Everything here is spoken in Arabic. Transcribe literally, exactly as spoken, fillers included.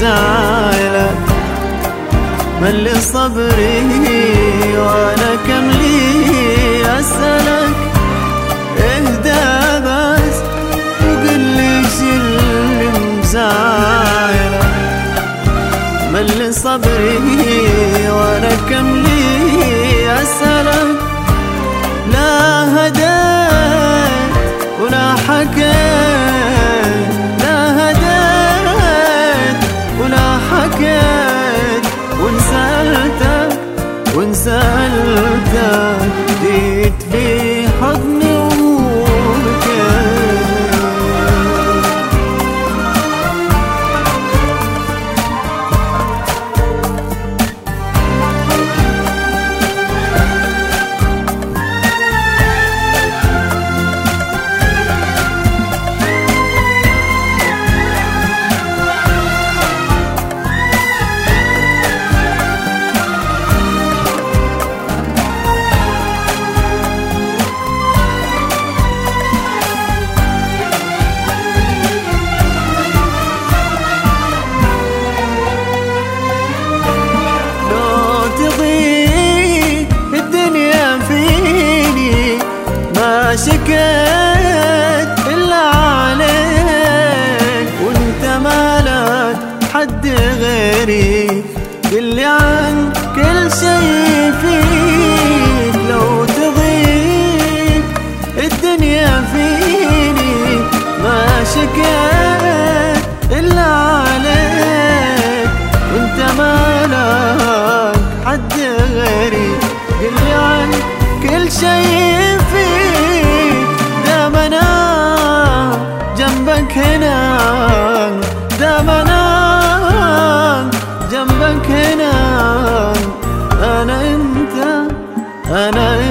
مزعلك، ملي صبري وانا كم لي اسألك. اهدى بس وقل لي شو اللي مزعلك، ملي صبري وانا كم لي اسألك. لا هديت ولا حكيت، لا هديت ولا حكيت، وان سألتك وان سألتك جيت في حضني وبكيت. شكيت إلا عليك وانت مالك حد غيري، قلي عن كل شي فيك. لو تغيب الدنيا فيني ما شكيت إلا عليك وانت مالك حد غيري، قلي عن كل شي فيك. دام انا جنبك هنا، دام انا جنبك هنا، انا انت انا